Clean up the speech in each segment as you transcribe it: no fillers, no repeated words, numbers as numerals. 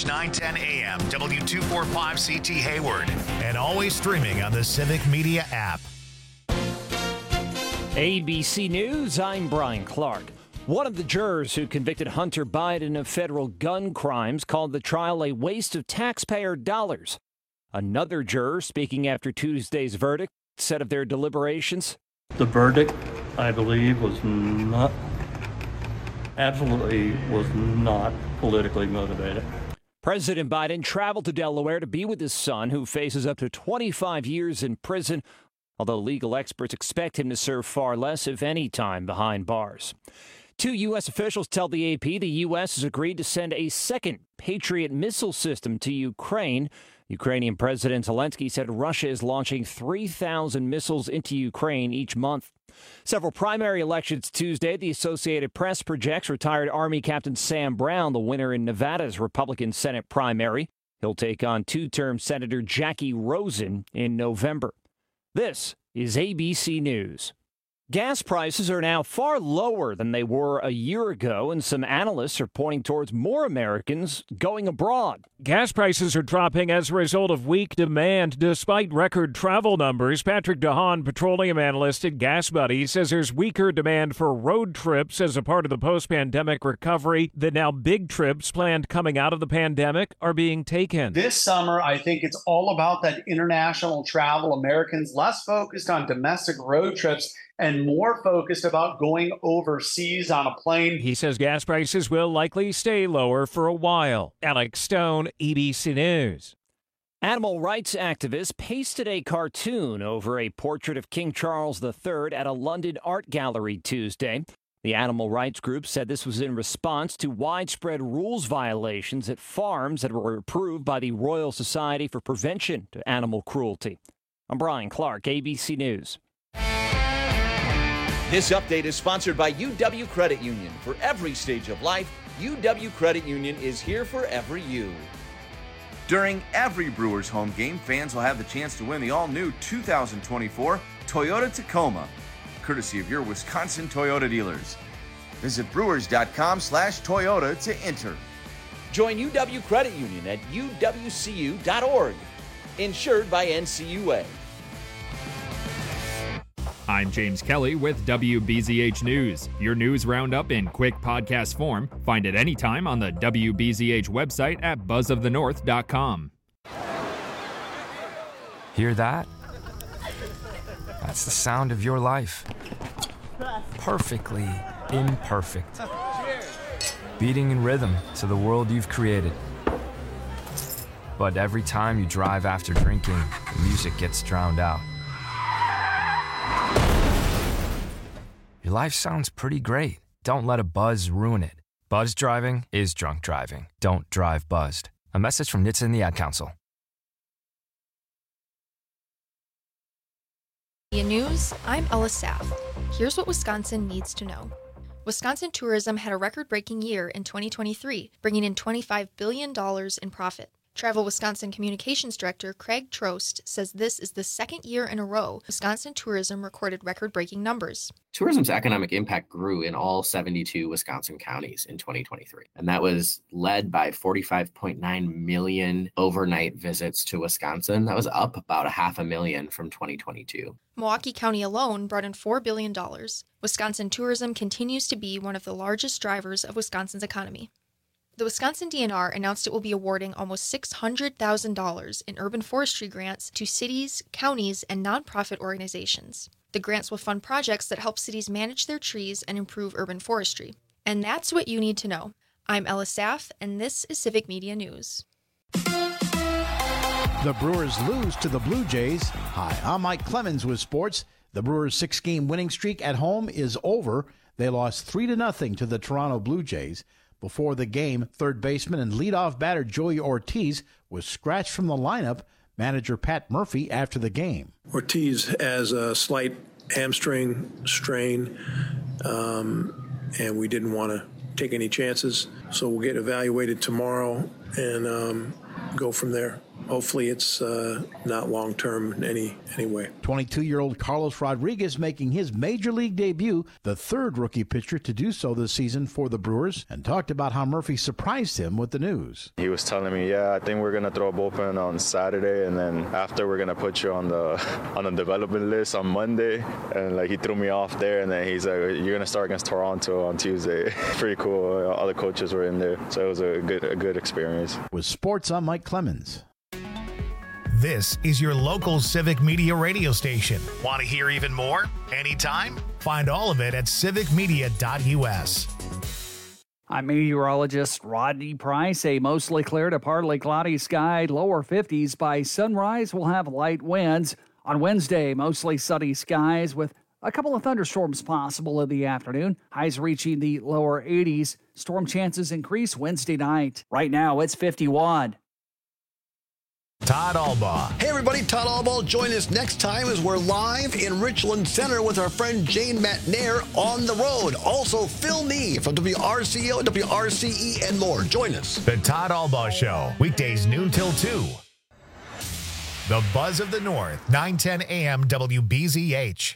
9:10 a.m. W245CT Hayward. And always streaming on the Civic Media app. ABC News, I'm Brian Clark. One of the jurors who convicted Hunter Biden of federal gun crimes called the trial a waste of taxpayer dollars. Another juror, speaking after Tuesday's verdict, said of their deliberations, "The verdict, I believe, was not politically motivated." President Biden traveled to Delaware to be with his son, who faces up to 25 years in prison, although legal experts expect him to serve far less, if any, time behind bars. Two U.S. officials tell the AP the U.S. has agreed to send a second Patriot missile system to Ukraine. Ukrainian President Zelensky said Russia is launching 3,000 missiles into Ukraine each month. Several primary elections Tuesday. The Associated Press projects retired Army Captain Sam Brown, the winner in Nevada's Republican Senate primary. He'll take on two-term Senator Jackie Rosen in November. This is ABC News. Gas prices are now far lower than they were a year ago, and some analysts are pointing towards more Americans going abroad. Gas prices are dropping as a result of weak demand despite record travel numbers. Patrick DeHaan, petroleum analyst at Gas Buddy, says there's weaker demand for road trips as a part of the post-pandemic recovery, that now big trips planned coming out of the pandemic are being taken. This summer, I think it's all about that international travel. Americans less focused on domestic road trips and more focused about going overseas on a plane. He says gas prices will likely stay lower for a while. Alex Stone, ABC News. Animal rights activists pasted a cartoon over a portrait of King Charles III at a London art gallery Tuesday. The animal rights group said this was in response to widespread rules violations at farms that were approved by the Royal Society for Prevention to Animal Cruelty. I'm Brian Clark, ABC News. This update is sponsored by UW Credit Union. For every stage of life, UW Credit Union is here for every you. During every Brewers home game, fans will have the chance to win the all-new 2024 Toyota Tacoma, courtesy of your Wisconsin Toyota dealers. Visit brewers.com/Toyota to enter. Join UW Credit Union at uwcu.org. Insured by NCUA. I'm James Kelly with WBZH News. Your news roundup in quick podcast form. Find it anytime on the WBZH website at buzzofthenorth.com. Hear that? That's the sound of your life. Perfectly imperfect. Beating in rhythm to the world you've created. But every time you drive after drinking, the music gets drowned out. Your life sounds pretty great. Don't let a buzz ruin it. Buzz driving is drunk driving. Don't drive buzzed. A message from NHTSA and the Ad Council. News, I'm Ella Saff. Here's what Wisconsin needs to know. Wisconsin tourism had a record-breaking year in 2023, bringing in $25 billion in profit. Travel Wisconsin Communications Director Craig Trost says this is the second year in a row Wisconsin tourism recorded record-breaking numbers. Tourism's economic impact grew in all 72 Wisconsin counties in 2023, and that was led by 45.9 million overnight visits to Wisconsin. That was up about 500,000 from 2022. Milwaukee County alone brought in $4 billion. Wisconsin tourism continues to be one of the largest drivers of Wisconsin's economy. The Wisconsin DNR announced it will be awarding almost $600,000 in urban forestry grants to cities, counties, and nonprofit organizations. The grants will fund projects that help cities manage their trees and improve urban forestry. And that's what you need to know. I'm Ella Saff, and this is Civic Media News. The Brewers lose to the Blue Jays. Hi, I'm Mike Clemens with sports. The Brewers' 6-game winning streak at home is over. They lost 3-0 to the Toronto Blue Jays. Before the game, third baseman and leadoff batter Joey Ortiz was scratched from the lineup. Manager Pat Murphy after the game. Ortiz has a slight hamstring strain, and we didn't want to take any chances. So we'll get evaluated tomorrow and go from there. hopefully it's not long-term in any way. 22-year-old Carlos Rodriguez making his major league debut, the third rookie pitcher to do so this season for the Brewers, and talked about how Murphy surprised him with the news. He was telling me, I think we're going to throw a bullpen on Saturday, and then after we're going to put you on the development list on Monday. And like he threw me off there, and then he's like, you're going to start against Toronto on Tuesday. Pretty cool. All the coaches were in there, so it was a good experience. With sports, I'm Mike Clemens. This is your local Civic Media radio station. Want to hear even more? Anytime? Find all of it at civicmedia.us. I'm meteorologist Rodney Price. A mostly clear to partly cloudy sky, lower 50s. By sunrise, we'll have light winds. On Wednesday, mostly sunny skies with a couple of thunderstorms possible in the afternoon. Highs reaching the lower 80s. Storm chances increase Wednesday night. Right now, it's 51. Todd Albaugh. Hey everybody, Todd Albaugh. Join us next time as we're live in Richland Center with our friend Jane Matnair on the road. Also, Phil Nee from WRCO, WRCE, and more. Join us. The Todd Albaugh Show, weekdays noon till 2. The Buzz of the North, 9:10 a.m. WBZH.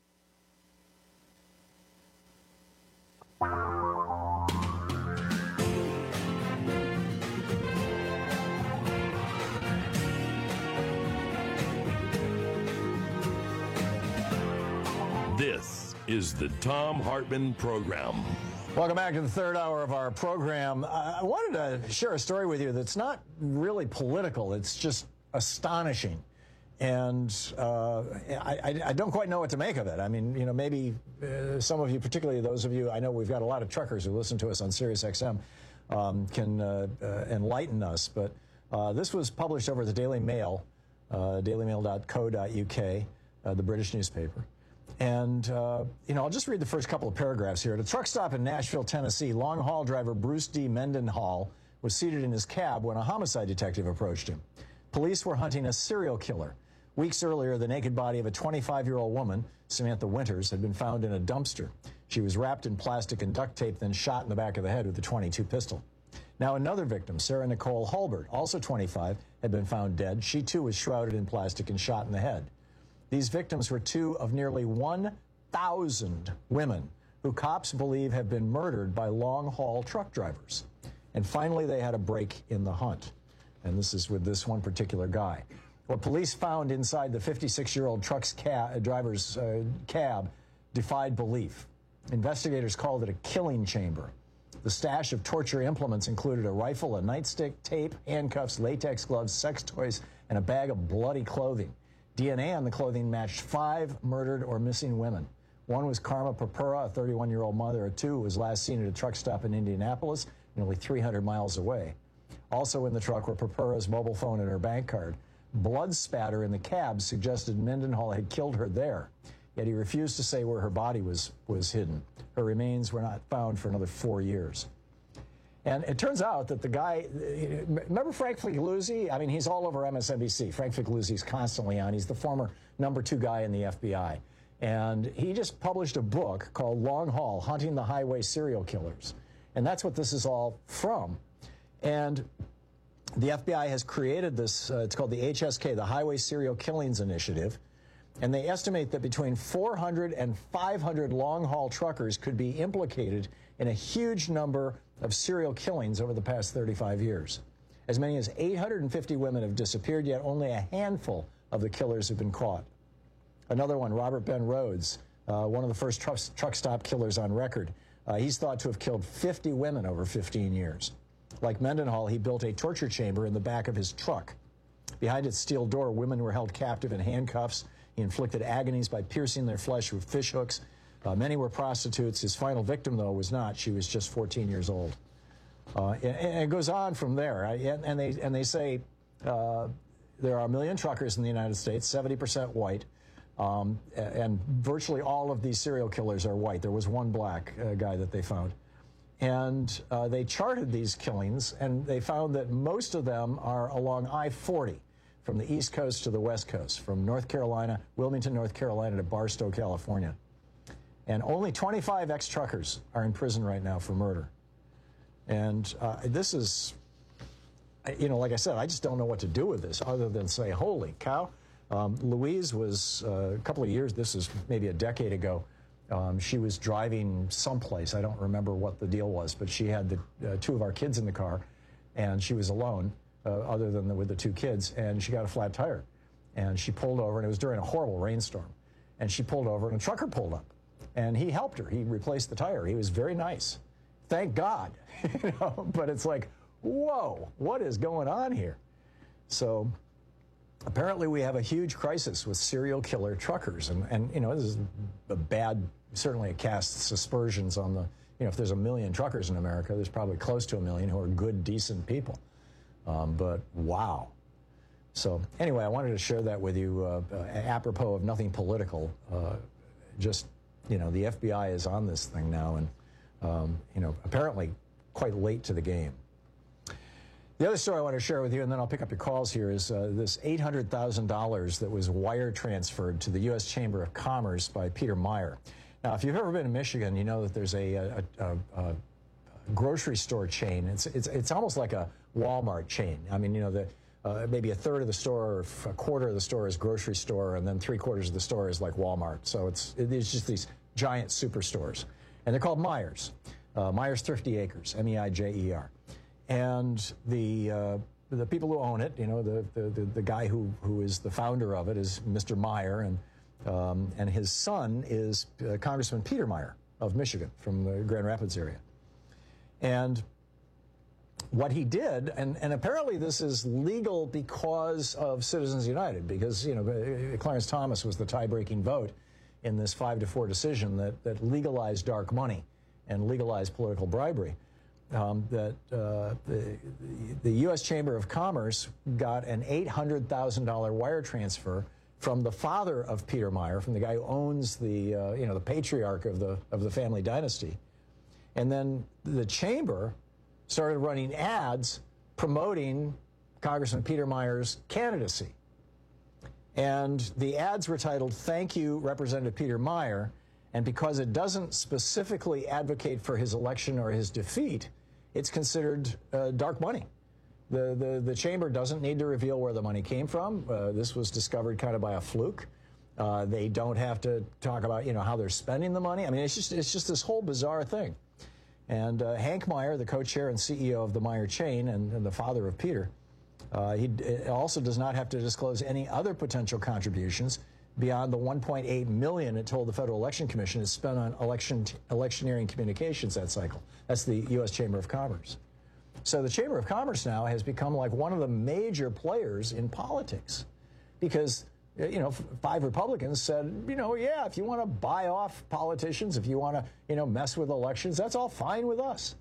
This is the Thom Hartmann Program. Welcome back to the third hour of our program. I wanted to share a story with you that's not really political. It's just astonishing. And I don't quite know what to make of it. I mean, you know, maybe some of you, particularly those of you, I know we've got a lot of truckers who listen to us on Sirius XM, can enlighten us. But this was published over at the Daily Mail, dailymail.co.uk, the British newspaper. And, you know, I'll just read the first couple of paragraphs here. At a truck stop in Nashville, Tennessee, long-haul driver Bruce D. Mendenhall was seated in his cab when a homicide detective approached him. Police were hunting a serial killer. Weeks earlier, the naked body of a 25-year-old woman, Samantha Winters, had been found in a dumpster. She was wrapped in plastic and duct tape, then shot in the back of the head with a .22 pistol. Now another victim, Sarah Nicole Hulbert, also 25, had been found dead. She, too, was shrouded in plastic and shot in the head. These victims were two of nearly 1,000 women who cops believe have been murdered by long-haul truck drivers. And finally, they had a break in the hunt. And this is with this one particular guy. What police found inside the 56-year-old truck's driver's cab defied belief. Investigators called it a killing chamber. The stash of torture implements included a rifle, a nightstick, tape, handcuffs, latex gloves, sex toys, and a bag of bloody clothing. DNA on the clothing matched 5 murdered or missing women. One was Karma Papura, a 31-year-old mother of 2 who was last seen at a truck stop in Indianapolis, nearly 300 miles away. Also in the truck were Papura's mobile phone and her bank card. Blood spatter in the cab suggested Mendenhall had killed her there, yet he refused to say where her body was hidden. Her remains were not found for another 4 years. And it turns out that the guy, remember Frank Figliuzzi? I mean, he's all over MSNBC. Frank Figliuzzi's constantly on. He's the former #2 guy in the FBI. And he just published a book called Long Haul, Hunting the Highway Serial Killers. And that's what this is all from. And the FBI has created this, it's called the HSK, the Highway Serial Killings Initiative. And they estimate that between 400 and 500 long-haul truckers could be implicated in a huge number of serial killings over the past 35 years. As many as 850 women have disappeared, yet only a handful of the killers have been caught. Another one, Robert Ben Rhodes, one of the first truck stop killers on record. He's thought to have killed 50 women over 15 years. Like Mendenhall, he built a torture chamber in the back of his truck. Behind its steel door, women were held captive in handcuffs. He inflicted agonies by piercing their flesh with fish hooks. Many were prostitutes. His final victim, though, was not. She was just 14 years old. And it goes on from there. And they say there are 1 million truckers in the United States, 70% white. And virtually all of these serial killers are white. There was one black guy that they found. And they charted these killings, and they found that most of them are along I-40 from the East Coast to the West Coast, from North Carolina, Wilmington, North Carolina to Barstow, California. And only 25 ex-truckers are in prison right now for murder. And this is like I said, I just don't know what to do with this other than say, holy cow. Louise was a couple of years, this is maybe a decade ago, she was driving someplace. I don't remember what the deal was, but she had the two of our kids in the car, and she was alone, other than with the two kids, and she got a flat tire. And she pulled over, and it was during a horrible rainstorm. And she pulled over, and a trucker pulled up. And he helped her. He replaced the tire. He was very nice. Thank God. But it's like, whoa, what is going on here? So apparently we have a huge crisis with serial killer truckers. And this is a bad, certainly it casts aspersions on the, if there's 1 million truckers in America, there's probably close to 1 million who are good, decent people. But wow. So anyway, I wanted to share that with you apropos of nothing political. The FBI is on this thing now and, apparently quite late to the game. The other story I want to share with you, and then I'll pick up your calls here, is this $800,000 that was wire transferred to the U.S. Chamber of Commerce by Peter Meyer. Now, if you've ever been in Michigan, you know that there's a grocery store chain. It's almost like a Walmart chain. I mean, maybe a third of the store or a quarter of the store is grocery store, and then 3/4 of the store is like Walmart. So it's just these giant superstores. And they're called Meijers. Meijers Thrifty Acres, M-E-I-J-E-R. And the people who own it, the guy who is the founder of it is Mr. Meyer, and his son is Congressman Peter Meyer of Michigan from the Grand Rapids area. And what he did, and apparently this is legal because of Citizens United, because Clarence Thomas was the tie-breaking vote in this 5-4 decision that legalized dark money and legalized political bribery. The U.S. Chamber of Commerce got an $800,000 wire transfer from the father of Peter Meyer, from the guy who owns the patriarch of the family dynasty, and then the chamber started running ads promoting Congressman Peter Meyer's candidacy. And the ads were titled, "Thank you, Representative Peter Meyer." And because it doesn't specifically advocate for his election or his defeat, it's considered dark money. The chamber doesn't need to reveal where the money came from. This was discovered kind of by a fluke. They don't have to talk about how they're spending the money. I mean, it's just this whole bizarre thing. And Hank Meyer, the co-chair and CEO of the Meyer chain and the father of Peter, he also does not have to disclose any other potential contributions beyond the $1.8 million it told the Federal Election Commission is spent on electioneering communications that cycle. That's the U.S. Chamber of Commerce. So the Chamber of Commerce now has become like one of the major players in politics because 5 Republicans said, yeah, if you want to buy off politicians, if you want to, mess with elections, that's all fine with us.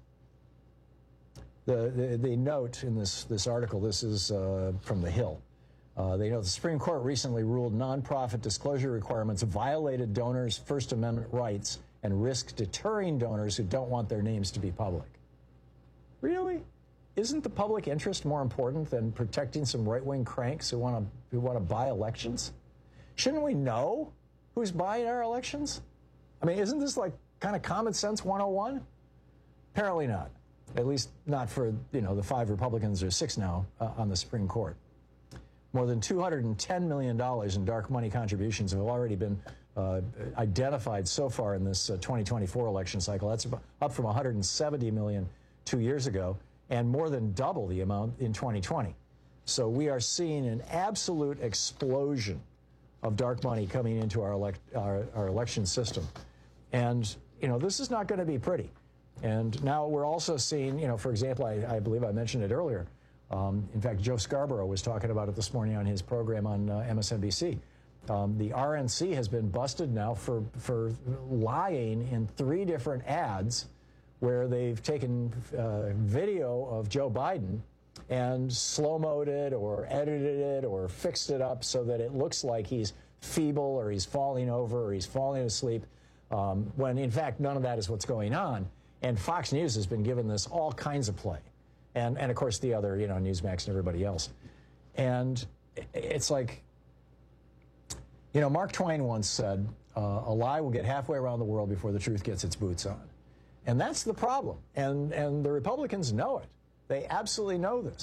The note in this article, this is from The Hill. They know the Supreme Court recently ruled nonprofit disclosure requirements violated donors' First Amendment rights and risk deterring donors who don't want their names to be public. Really? Isn't the public interest more important than protecting some right-wing cranks who want to buy elections? Shouldn't we know who's buying our elections? I mean, isn't this like kind of common sense 101? Apparently not. At least not for, the 5 Republicans or 6 now on the Supreme Court. More than $210 million in dark money contributions have already been identified so far in this 2024 election cycle. That's up from $170 million 2 years ago, and more than double the amount in 2020. So we are seeing an absolute explosion of dark money coming into our election system. And, this is not going to be pretty. And now we're also seeing, for example, I believe I mentioned it earlier. In fact, Joe Scarborough was talking about it this morning on his program on MSNBC. The RNC has been busted now for lying in 3 different ads where they've taken video of Joe Biden and slow-moed it or edited it or fixed it up so that it looks like he's feeble or he's falling over or he's falling asleep, when in fact none of that is what's going on. And Fox News has been given this all kinds of play. And of course the other, Newsmax and everybody else. And it's like, Mark Twain once said, a lie will get halfway around the world before the truth gets its boots on. And that's the problem. And the Republicans know it. They absolutely know this.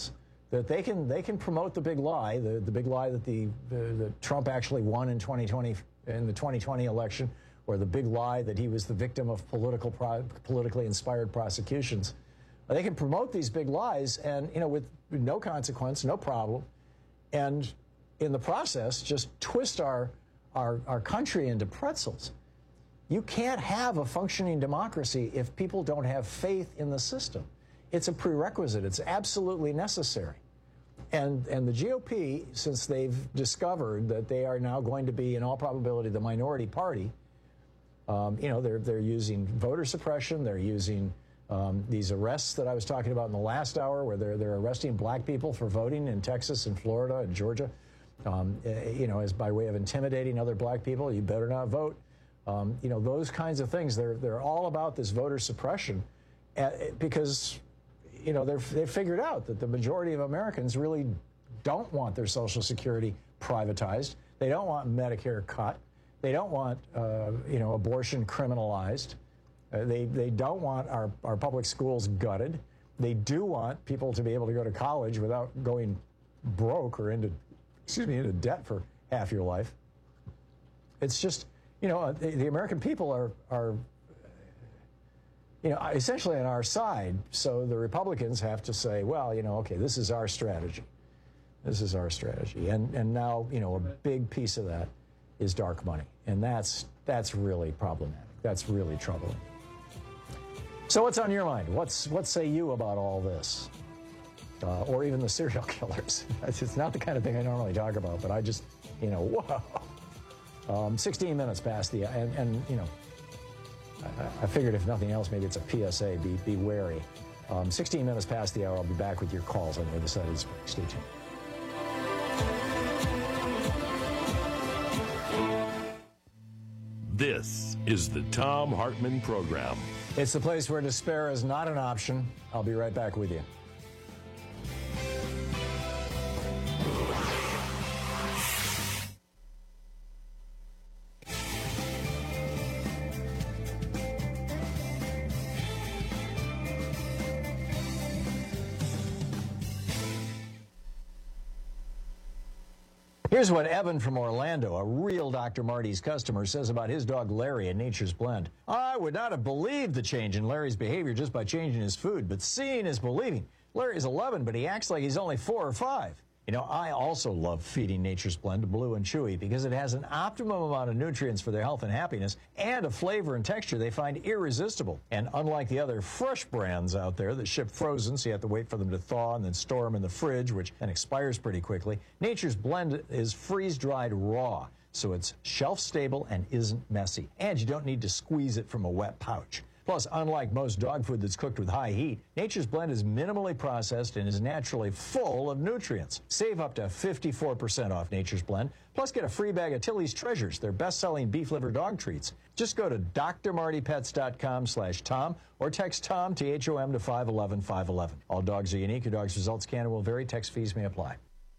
that they can promote the big lie, the big lie that the Trump actually won in 2020 in the 2020 election, or the big lie that he was the victim of politically inspired prosecutions. They can promote these big lies, and with no consequence, no problem, and in the process just twist our country into pretzels. You can't have a functioning democracy if people don't have faith in the system. It's a prerequisite. It's absolutely necessary. And the GOP, since they've discovered that they are now going to be, in all probability, the minority party, they're using voter suppression. They're using these arrests that I was talking about in the last hour, where they're arresting black people for voting in Texas and Florida and Georgia, as by way of intimidating other black people. You better not vote. Those kinds of things. They're all about this voter suppression, because they've figured out that the majority of Americans really don't want their Social Security privatized. They don't want Medicare cut. They don't want abortion criminalized. They don't want our public schools gutted. They do want people to be able to go to college without going broke or into debt for half your life. It's just, the American people are essentially on our side. So the Republicans have to say, well, okay, this is our strategy. This is our strategy. And now, a big piece of that is dark money. And that's really problematic. That's really troubling. So what's on your mind? What say you about all this? Or even the serial killers? It's not the kind of thing I normally talk about, but I just, whoa. 16 minutes past the, I figured if nothing else, maybe it's a PSA, be wary. 16 minutes past the hour, I'll be back with your calls on the other side of this break. Stay tuned. This is the Thom Hartmann Program. It's the place where despair is not an option. I'll be right back with you. Here's what Evan from Orlando, a real Dr. Marty's customer, says about his dog Larry at Nature's Blend. I would not have believed the change in Larry's behavior just by changing his food, but seeing is believing. Larry's 11, but he acts like he's only 4 or 5. I also love feeding Nature's Blend to Blue and Chewy because it has an optimum amount of nutrients for their health and happiness and a flavor and texture they find irresistible. And unlike the other fresh brands out there that ship frozen, so you have to wait for them to thaw and then store them in the fridge, which then expires pretty quickly, Nature's Blend is freeze-dried raw, so it's shelf-stable and isn't messy. And you don't need to squeeze it from a wet pouch. Plus, unlike most dog food that's cooked with high heat, Nature's Blend is minimally processed and is naturally full of nutrients. Save up to 54% off Nature's Blend. Plus, get a free bag of Tilly's Treasures, their best-selling beef liver dog treats. Just go to drmartypets.com/Tom or text Tom, T-H-O-M, to 511-511. All dogs are unique. Your dog's results can and will vary. Text fees may apply.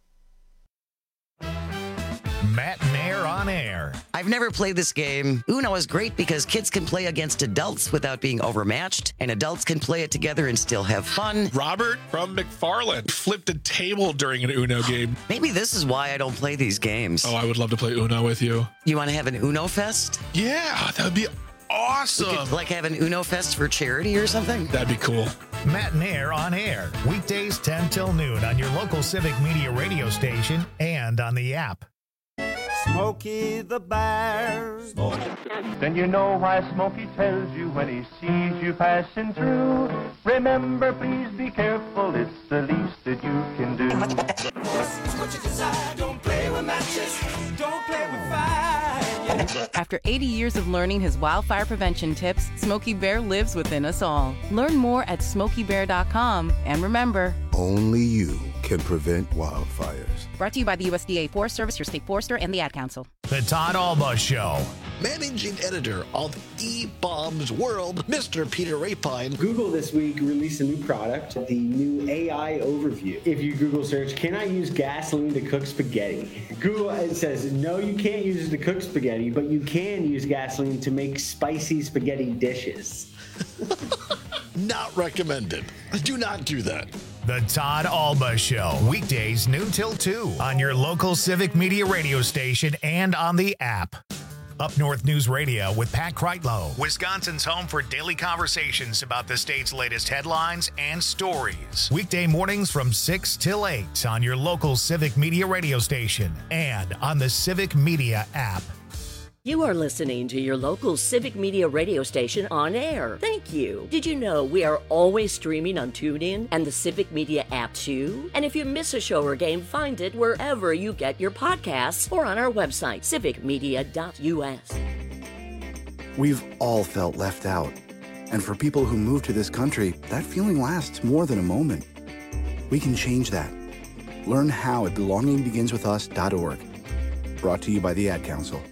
Matt Nair on air. I've never played this game. Uno is great because kids can play against adults without being overmatched, and adults can play it together and still have fun. Robert from McFarland flipped a table during an Uno game. Maybe this is why I don't play these games. Oh, I would love to play Uno with you. You want to have an Uno Fest? Yeah, that would be awesome. We could, have an Uno Fest for charity or something? That'd be cool. Matt Nair on air. Weekdays 10 till noon on your local Civic Media radio station and on the app. Smokey the Bear. Then you know why Smokey tells you when he sees you passing through. Remember, please be careful, it's the least that you can do. What you desire, don't play with matches, don't play with fire. After 80 years of learning his wildfire prevention tips, Smokey Bear lives within us all. Learn more at SmokeyBear.com. And remember, only you can prevent wildfires. Brought to you by the USDA Forest Service, your state forester, and the Ad Council. The Todd Alba Show. Managing editor of eBaum's World, Mr. Peter Rapine. Google this week released a new product, the new AI Overview. If you Google search, can I use gasoline to cook spaghetti? Google says, no, you can't use it to cook spaghetti, but you can use gasoline to make spicy spaghetti dishes. Not recommended. Do not do that. The Todd Alba Show, weekdays noon till 2 on your local Civic Media radio station and on the app. Up North News Radio with Pat Kreitlow, Wisconsin's home for daily conversations about the state's latest headlines and stories. Weekday mornings from 6 till 8 on your local Civic Media radio station and on the Civic Media app. You are listening to your local Civic Media radio station on air. Thank you. Did you know we are always streaming on TuneIn and the Civic Media app too? And if you miss a show or game, find it wherever you get your podcasts or on our website, civicmedia.us. We've all felt left out. And for people who move to this country, that feeling lasts more than a moment. We can change that. Learn how at belongingbeginswithus.org. Brought to you by the Ad Council.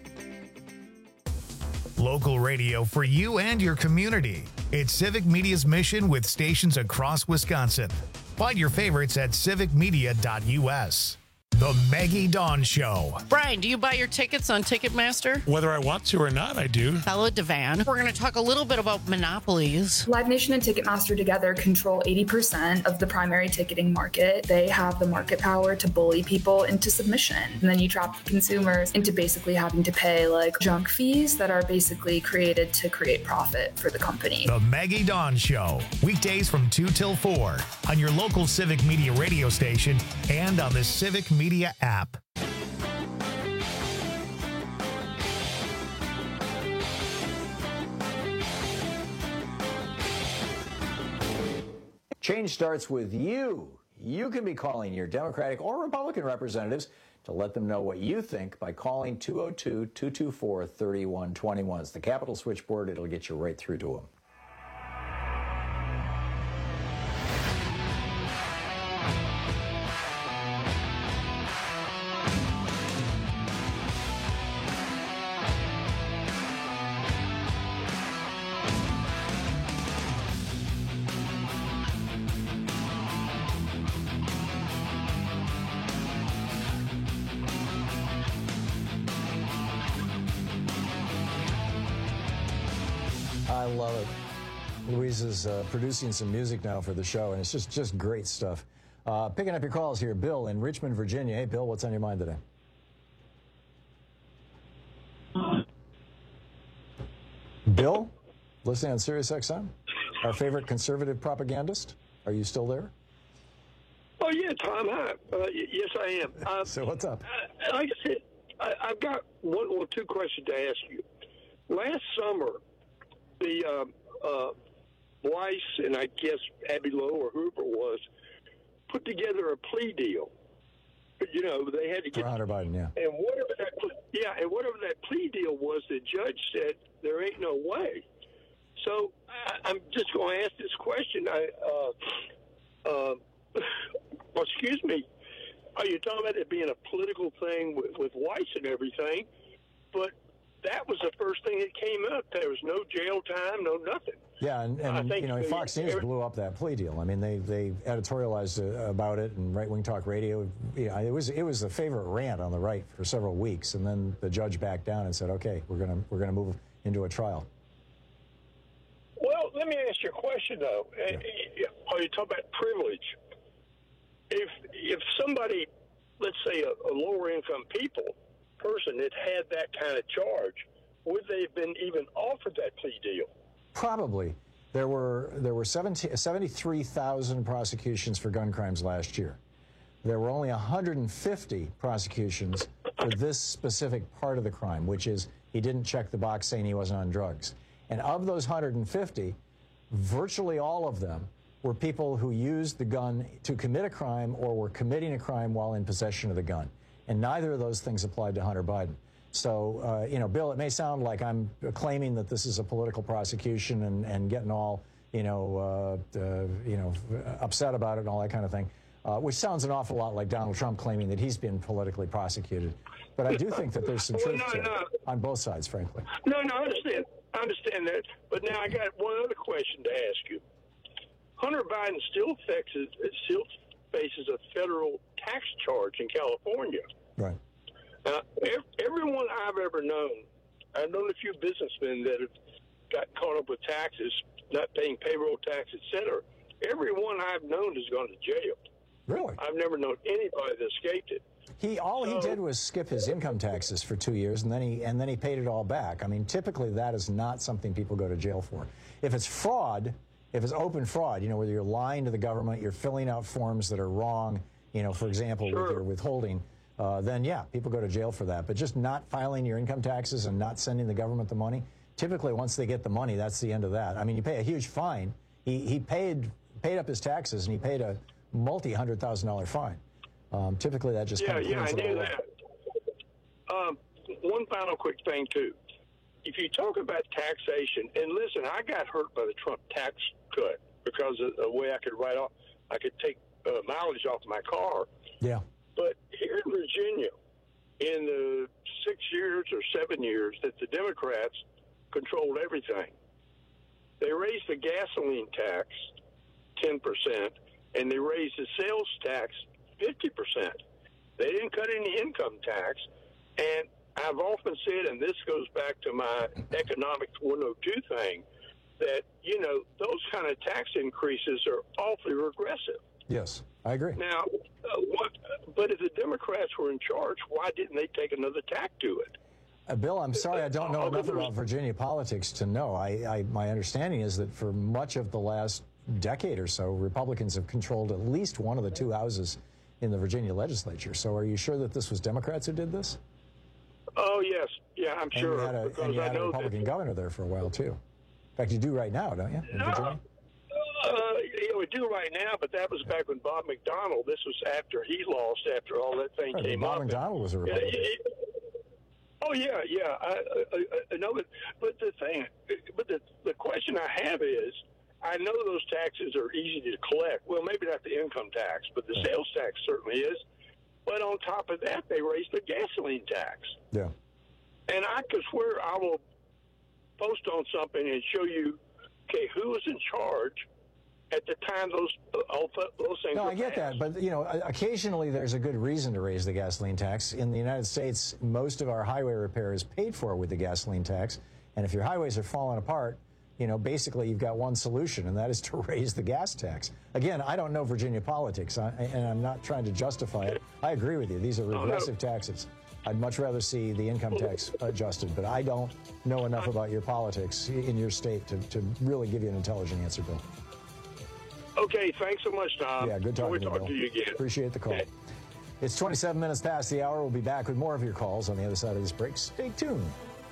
Local radio for you and your community. It's Civic Media's mission with stations across Wisconsin. Find your favorites at civicmedia.us. The Maggie Dawn Show. Brian, do you buy your tickets on Ticketmaster? Whether I want to or not, I do. Hello, Devan. We're going to talk a little bit about monopolies. Live Nation and Ticketmaster together control 80% of the primary ticketing market. They have the market power to bully people into submission. And then you trap the consumers into basically having to pay like junk fees that are basically created to create profit for the company. The Maggie Dawn Show. Weekdays from 2 till 4 on your local Civic Media radio station and on the Civic Media app. Change starts with you. You can be calling your Democratic or Republican representatives to let them know what you think by calling 202-224-3121. It's the Capitol switchboard. It'll get you right through to them. I love it. Louise is producing some music now for the show, and it's just great stuff. Picking up your calls here, Bill in Richmond, Virginia. Hey, Bill, what's on your mind today? Bill, listening on Sirius XM, our favorite conservative propagandist. Are you still there? Oh, yeah, Tom, hi. Yes, I am. So what's up? Like I said, I've got one or two questions to ask you. Last summer, the Weiss and I guess Abby Lowe or whoever it was put together a plea deal. You know, they had to get for Hunter Biden, yeah. And whatever that plea deal was, the judge said there ain't no way. So I'm just going to ask this question. Excuse me. Are you talking about it being a political thing with Weiss and everything? But that was the first thing that came up. There was no jail time, no nothing. Yeah, and you know, Fox News blew up that plea deal. I mean, they editorialized about it, and Right Wing Talk Radio. You know, it was a favorite rant on the right for several weeks, and then the judge backed down and said, "Okay, we're gonna move into a trial." Well, let me ask you a question though. Yeah. Are you talking about privilege? If somebody, let's say a lower income person that had that kind of charge, would they have been even offered that plea deal? Probably. There were 73,000 prosecutions for gun crimes last year. There were only 150 prosecutions for this specific part of the crime, which is he didn't check the box saying he wasn't on drugs. And of those 150, virtually all of them were people who used the gun to commit a crime or were committing a crime while in possession of the gun. And neither of those things applied to Hunter Biden. So, you know, Bill, it may sound like I'm claiming that this is a political prosecution and getting all, upset about it and all that kind of thing, which sounds an awful lot like Donald Trump claiming that he's been politically prosecuted. But I do think that there's some truth to it on both sides, frankly. No, I understand. I understand that. But now I got one other question to ask you. Hunter Biden still faces a federal tax charge in California. Right. Everyone I've ever known, I've known a few businessmen that have got caught up with taxes, not paying payroll tax, etc. everyone I've known has gone to jail. Really? I've never known anybody that escaped it. He did was skip his income taxes for 2 years, and then he paid it all back. I mean, typically that is not something people go to jail for. If it's fraud, if it's open fraud, whether you're lying to the government, you're filling out forms that are wrong, for example, with your withholding, then yeah, people go to jail for that. But just not filing your income taxes and not sending the government the money, typically once they get the money, that's the end of that. I mean, you pay a huge fine. He paid up his taxes, and he paid a multi-$100,000 fine. Typically, that just kind of I knew that. One final quick thing, too. If you talk about taxation, and listen, I got hurt by the Trump tax cut because of the way I could take mileage off my car. Yeah. But here in Virginia, in the 6 years or 7 years that the Democrats controlled everything, they raised the gasoline tax 10%, and they raised the sales tax 50%. They didn't cut any income tax, and I've often said, and this goes back to my Economics 102 thing, that, those kind of tax increases are awfully regressive. Yes, I agree. Now, but if the Democrats were in charge, why didn't they take another tack to it? Bill, I'm sorry, I don't know enough about Virginia politics to know. My understanding is that for much of the last decade or so, Republicans have controlled at least one of the two houses in the Virginia legislature. So are you sure that this was Democrats who did this? Oh, yes. Yeah, I'm sure. You had a Republican governor there for a while, too. In fact, you do right now, don't you, in Virginia? We do right now, but that was back when Bob McDonnell, this was after he lost, after all that thing came up. Bob McDonnell was a Republican. Oh, yeah. I know, but the question I have is, I know those taxes are easy to collect. Well, maybe not the income tax, but the sales tax certainly is. But on top of that, they raised the gasoline tax. Yeah. And I could swear I will post on something and show you, who was in charge at the time those things No, were I get passed. that. But, occasionally there's a good reason to raise the gasoline tax. In the United States, most of our highway repair is paid for with the gasoline tax. And if your highways are falling apart, basically you've got one solution, and that is to raise the gas tax. Again, I don't know Virginia politics, and I'm not trying to justify it. I agree with you. These are regressive taxes. I'd much rather see the income tax adjusted, but I don't know enough about your politics in your state to really give you an intelligent answer, Bill. Okay, thanks so much, Tom. Yeah, good talking to you, Bill. To you again. Appreciate the call. Okay. It's 27 minutes past the hour. We'll be back with more of your calls on the other side of this break. Stay tuned.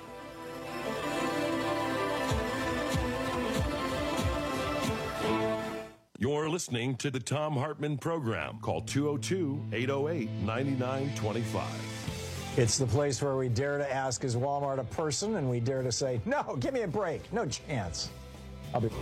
You're listening to the Thom Hartmann Program. Call 202-808-9925. It's the place where we dare to ask, is Walmart a person? And we dare to say, no, give me a break. No chance. I'll be...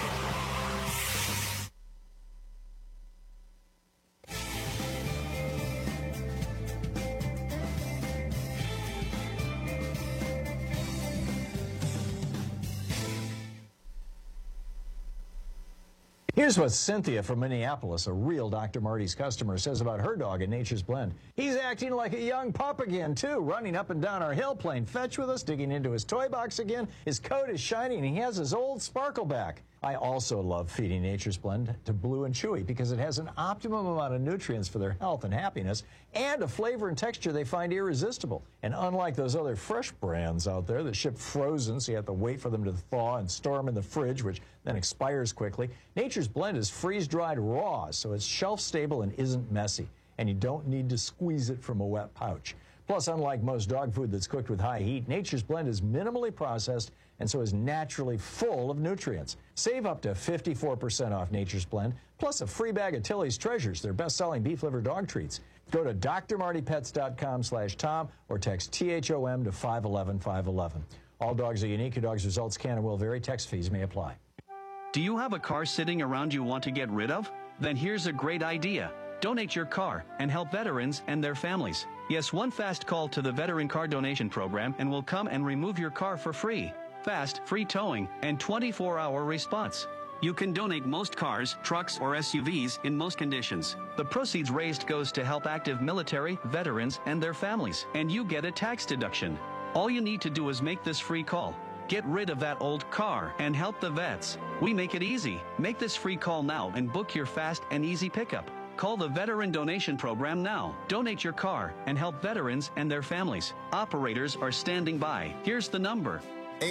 Here's what Cynthia from Minneapolis, a real Dr. Marty's customer, says about her dog at Nature's Blend. He's acting like a young pup again, too, running up and down our hill, playing fetch with us, digging into his toy box again. His coat is shiny, and he has his old sparkle back. I also love feeding Nature's Blend to Blue and Chewy because it has an optimum amount of nutrients for their health and happiness and a flavor and texture they find irresistible. And unlike those other fresh brands out there that ship frozen, so you have to wait for them to thaw and store them in the fridge, which then expires quickly, Nature's Blend is freeze-dried raw, so it's shelf-stable and isn't messy. And you don't need to squeeze it from a wet pouch. Plus, unlike most dog food that's cooked with high heat, Nature's Blend is minimally processed and so is naturally full of nutrients. Save up to 54% off Nature's Blend, plus a free bag of Tilly's Treasures, their best-selling beef liver dog treats. Go to drmartypets.com/Tom or text THOM to 511-511. All dogs are unique. Your dog's results can and will vary. Text fees may apply. Do you have a car sitting around you want to get rid of? Then here's a great idea. Donate your car and help veterans and their families. Yes, one fast call to the Veteran Car Donation Program and we'll come and remove your car for free. Fast, free towing, and 24-hour response. You can donate most cars, trucks, or SUVs in most conditions. The proceeds raised goes to help active military, veterans, and their families, and you get a tax deduction. All you need to do is make this free call. Get rid of that old car and help the vets. We make it easy. Make this free call now and book your fast and easy pickup. Call the Veteran Donation Program now. Donate your car and help veterans and their families. Operators are standing by. Here's the number.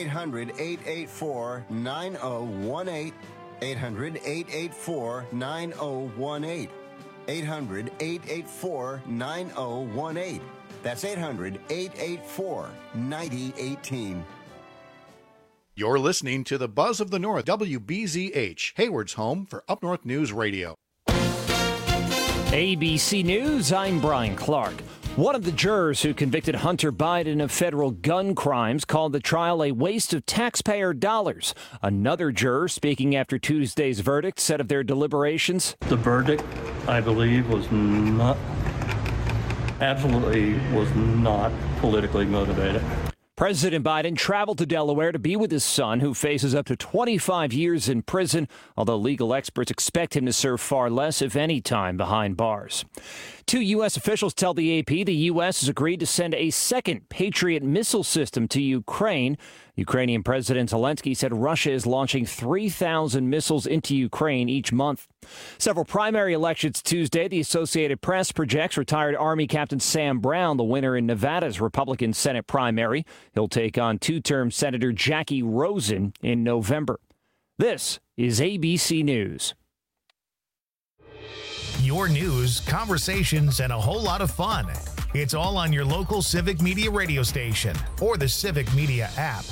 800-884-9018. 800-884-9018. 800-884-9018. That's 800-884-9018. You're listening to the Buzz of the North, WBZH, Hayward's home for Up North News Radio. ABC News, I'm Brian Clark. One of the jurors who convicted Hunter Biden of federal gun crimes called the trial a waste of taxpayer dollars. Another juror, speaking after Tuesday's verdict, said of their deliberations, "The verdict, I believe, was not politically motivated." President Biden traveled to Delaware to be with his son, who faces up to 25 years in prison, although legal experts expect him to serve far less, if any, time behind bars. Two U.S. officials tell the AP the U.S. has agreed to send a second Patriot missile system to Ukraine. Ukrainian President Zelensky said Russia is launching 3,000 missiles into Ukraine each month. Several primary elections Tuesday. The Associated Press projects retired Army Captain Sam Brown the winner in Nevada's Republican Senate primary. He'll take on two-term Senator Jackie Rosen in November. This is ABC News. Your news, conversations, and a whole lot of fun. It's all on your local Civic Media radio station or the Civic Media app.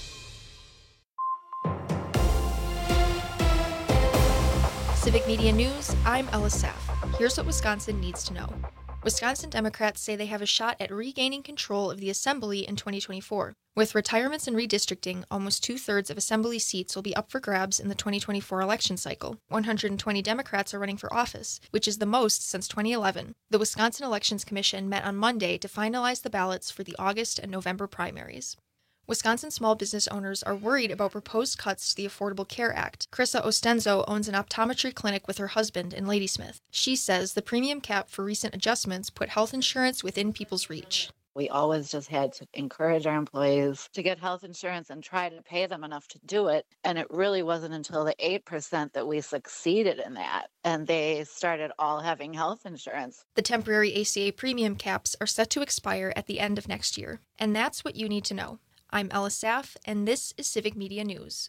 Civic Media News, I'm Ella Saff. Here's what Wisconsin needs to know. Wisconsin Democrats say they have a shot at regaining control of the Assembly in 2024. With retirements and redistricting, almost two-thirds of Assembly seats will be up for grabs in the 2024 election cycle. 120 Democrats are running for office, which is the most since 2011. The Wisconsin Elections Commission met on Monday to finalize the ballots for the August and November primaries. Wisconsin small business owners are worried about proposed cuts to the Affordable Care Act. Krissa Ostenzo owns an optometry clinic with her husband in Ladysmith. She says the premium cap for recent adjustments put health insurance within people's reach. We always just had to encourage our employees to get health insurance and try to pay them enough to do it. And it really wasn't until the 8% that we succeeded in that. And they started all having health insurance. The temporary ACA premium caps are set to expire at the end of next year. And that's what you need to know. I'm Ella Saff, and this is Civic Media News.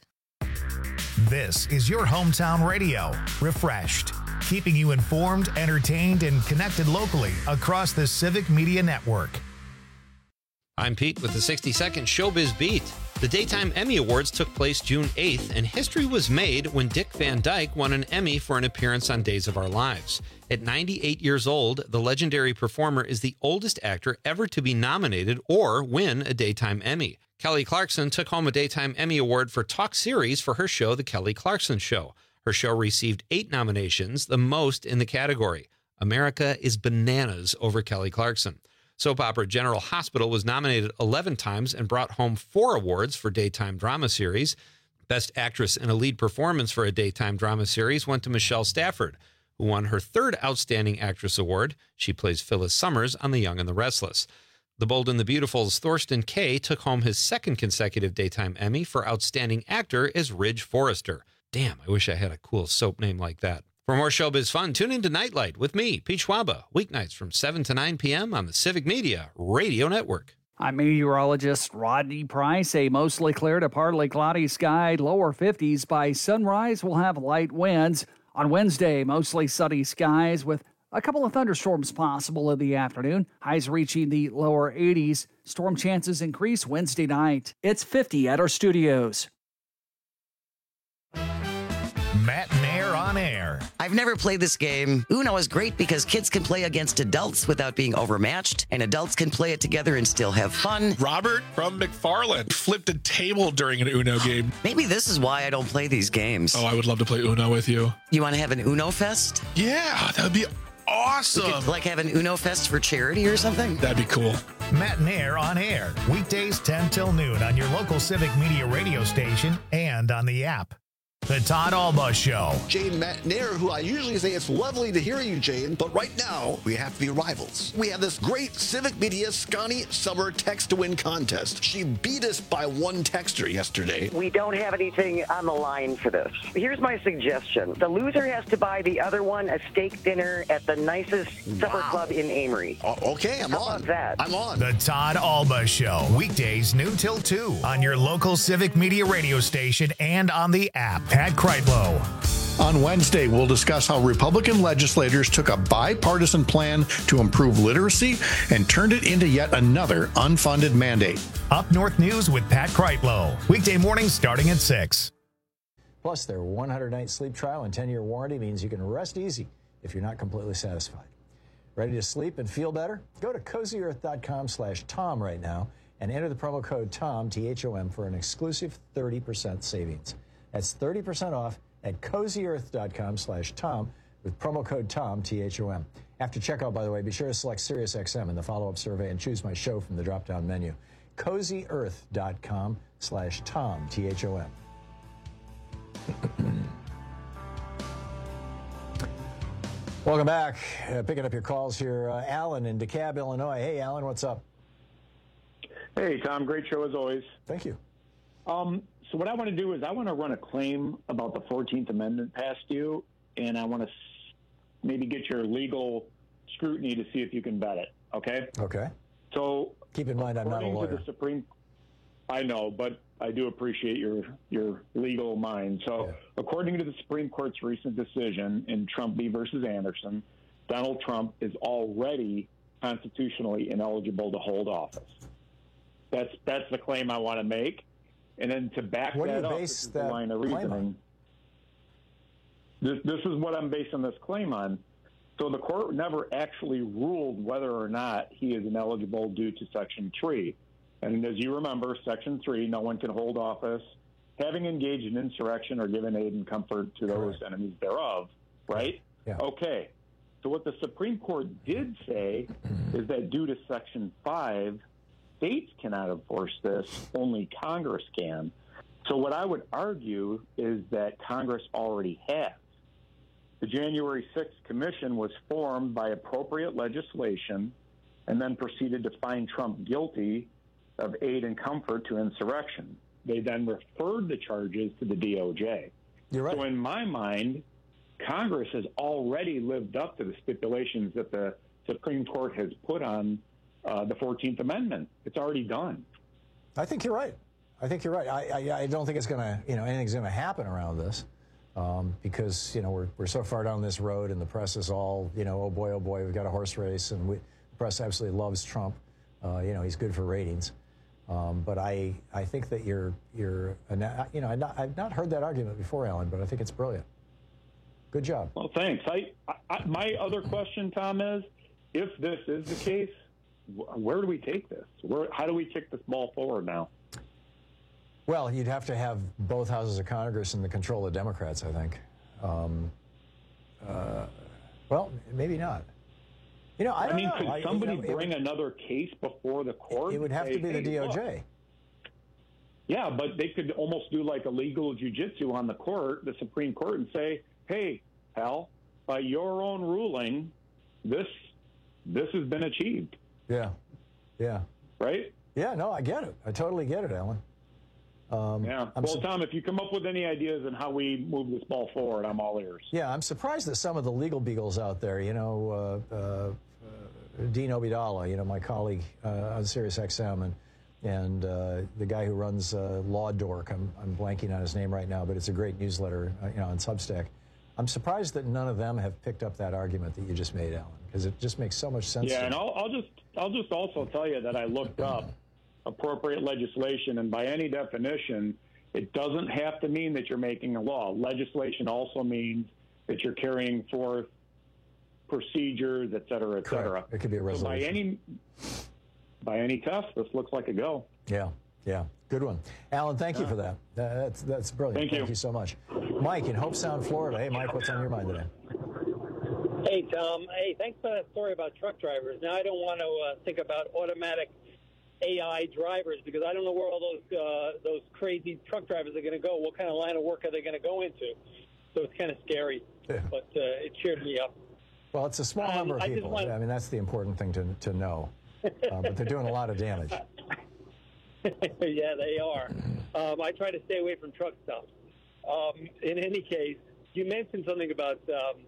This is your hometown radio, refreshed, keeping you informed, entertained, and connected locally across the Civic Media Network. I'm Pete with the 60-second Showbiz Beat. The Daytime Emmy Awards took place June 8th, and history was made when Dick Van Dyke won an Emmy for an appearance on Days of Our Lives. At 98 years old, the legendary performer is the oldest actor ever to be nominated or win a Daytime Emmy. Kelly Clarkson took home a Daytime Emmy Award for Talk Series for her show, The Kelly Clarkson Show. Her show received 8 nominations, the most in the category. America is bananas over Kelly Clarkson. Soap opera General Hospital was nominated 11 times and brought home 4 awards for Daytime Drama Series. Best Actress in a Lead Performance for a Daytime Drama Series went to Michelle Stafford, who won her 3rd Outstanding Actress Award. She plays Phyllis Summers on The Young and the Restless. The Bold and the Beautiful's Thorsten Kaye took home his 2nd consecutive Daytime Emmy for Outstanding Actor as Ridge Forrester. Damn, I wish I had a cool soap name like that. For more showbiz fun, tune into Nightlight with me, Pete Schwaba, weeknights from 7 to 9 p.m. on the Civic Media Radio Network. I'm meteorologist Rodney Price. A mostly clear to partly cloudy sky, lower 50s. By sunrise, we'll have light winds. On Wednesday, mostly sunny skies with a couple of thunderstorms possible in the afternoon. Highs reaching the lower 80s. Storm chances increase Wednesday night. It's 50 at our studios. Matt Mayer on air. I've never played this game. Uno is great because kids can play against adults without being overmatched, and adults can play it together and still have fun. Robert from McFarland flipped a table during an Uno game. Maybe this is why I don't play these games. Oh, I would love to play Uno with you. You want to have an Uno Fest? Yeah, that would be awesome. We could, have an Uno Fest for charity or something? That'd be cool. Matt Mayer on air, weekdays 10 till noon on your local Civic Media radio station and on the app. The Todd Alba Show. Jane McNair, who I usually say it's lovely to hear you, Jane, but right now we have to be rivals. We have this great Civic Media Scotty Summer Text to Win contest. She beat us by one texter yesterday. We don't have anything on the line for this. Here's my suggestion. The loser has to buy the other one a steak dinner at the nicest supper club in Amory. Okay, I'm How on. about that? I'm on. The Todd Alba Show. Weekdays noon till 2 on your local Civic Media radio station and on the app. Pat Kreitlow. On Wednesday, we'll discuss how Republican legislators took a bipartisan plan to improve literacy and turned it into yet another unfunded mandate. Up North News with Pat Kreitlow. Weekday mornings starting at 6. Plus, their 100-night sleep trial and 10-year warranty means you can rest easy if you're not completely satisfied. Ready to sleep and feel better? Go to CozyEarth.com/Tom right now and enter the promo code TOM, T-H-O-M, for an exclusive 30% savings. That's 30% off at CozyEarth.com/Tom with promo code TOM, T-H-O-M. After checkout, by the way, be sure to select SiriusXM in the follow-up survey and choose my show from the drop-down menu. CozyEarth.com/Tom, T-H-O-M. Welcome back. Picking up your calls here. Alan in DeKalb, Illinois. Hey, Alan, what's up? Hey, Tom. Great show as always. Thank you. So what I want to do is I want to run a claim about the 14th Amendment past you, and I want to maybe get your legal scrutiny to see if you can vet it, okay? Okay. So keep in mind I'm not a lawyer. To the Supreme, I know, but I do appreciate your legal mind. So according to the Supreme Court's recent decision in Trump v. versus Anderson, Donald Trump is already constitutionally ineligible to hold office. That's the claim I want to make. And then to back that up, this is the line of reasoning. This is what I'm basing this claim on. So the court never actually ruled whether or not he is ineligible due to Section 3. And as you remember, Section 3, no one can hold office having engaged in insurrection or given aid and comfort to those enemies thereof, right? Yeah. Okay. So what the Supreme Court did say is that due to Section 5, states cannot enforce this, only Congress can. So what I would argue is that Congress already has. The January 6th Commission was formed by appropriate legislation and then proceeded to find Trump guilty of aid and comfort to insurrection. They then referred the charges to the DOJ. You're right. So in my mind, Congress has already lived up to the stipulations that the Supreme Court has put on the 14th Amendment. It's already done. I think you're right. I don't think it's going to, anything's going to happen around this because, we're so far down this road and the press is all, oh boy, we've got a horse race and the press absolutely loves Trump. He's good for ratings. But I think that I've not heard that argument before, Alan, but I think it's brilliant. Good job. Well, thanks. My other question, Tom, is if this is the case, where do we take this? How do we kick this ball forward now? Well, you'd have to have both houses of Congress in the control of Democrats, I think. Well, maybe not. I don't know. Could somebody bring another case before the court? It would have to be the DOJ. Look. Yeah, but they could almost do like a legal jujitsu on the court, the Supreme Court, and say, hey, pal, by your own ruling, this has been achieved. Yeah. Right? Yeah, no, I get it. I totally get it, Alan. Tom, if you come up with any ideas on how we move this ball forward, I'm all ears. Yeah, I'm surprised that some of the legal beagles out there, Dean Obeidallah, my colleague on SiriusXM, and the guy who runs Law Dork, I'm blanking on his name right now, but it's a great newsletter, on Substack. I'm surprised that none of them have picked up that argument that you just made, Alan, because it just makes so much sense. Yeah, and I'll just also tell you that I looked up appropriate legislation, and by any definition, it doesn't have to mean that you're making a law. Legislation also means that you're carrying forth procedures, et cetera, et cetera. It could be a resolution. So by any test, this looks like a go. Yeah. Good one. Alan, thank you for that. That's brilliant. Thank you so much. Mike in Hope Sound, Florida. Hey, Mike, what's on your mind today? Hey, Tom. Hey, thanks for that story about truck drivers. Now, I don't want to think about automatic AI drivers, because I don't know where all those crazy truck drivers are going to go. What kind of line of work are they going to go into? So it's kind of scary, but it cheered me up. Well, it's a small number of people. I mean, that's the important thing to know. But they're doing a lot of damage. Yeah, they are. I try to stay away from truck stops. In any case, you mentioned something about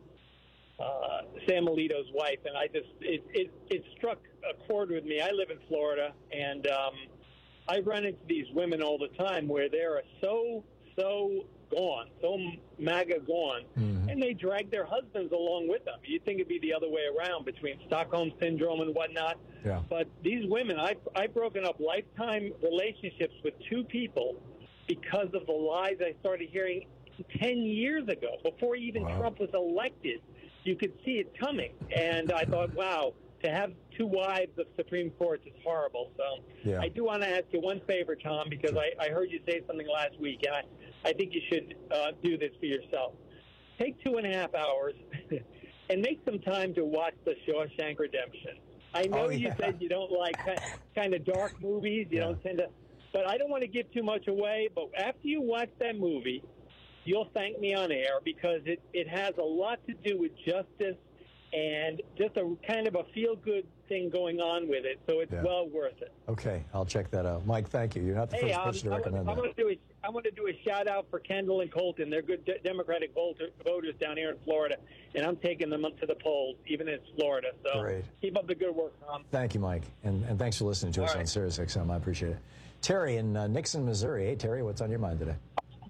Sam Alito's wife, and it struck a chord with me. I live in Florida, and I run into these women all the time where they are so gone, so MAGA gone, and they drag their husbands along with them. You'd think it'd be the other way around between Stockholm Syndrome and whatnot. Yeah. But these women, I've broken up lifetime relationships with two people because of the lies I started hearing 10 years ago, before even Trump was elected. You could see it coming. And I thought, wow, to have two wives of Supreme Courts is horrible. So I do want to ask you one favor, Tom, because I heard you say something last week, and I think you should do this for yourself. Take 2.5 hours and make some time to watch The Shawshank Redemption. I know you said you don't like kind of dark movies. You don't tend to, but I don't want to give too much away. But after you watch that movie, you'll thank me on air, because it has a lot to do with justice and just a kind of a feel-good thing going on with it. So it's well worth it. Okay, I'll check that out. Mike, thank you. You're not the first person to recommend that. I want to do a shout-out for Kendall and Colton. They're good Democratic voters down here in Florida, and I'm taking them up to the polls, even in Florida. So Great. Keep up the good work, Tom. Thank you, Mike. And thanks for listening to us on Sirius XM. I appreciate it. Terry in Nixon, Missouri. Hey, Terry, what's on your mind today?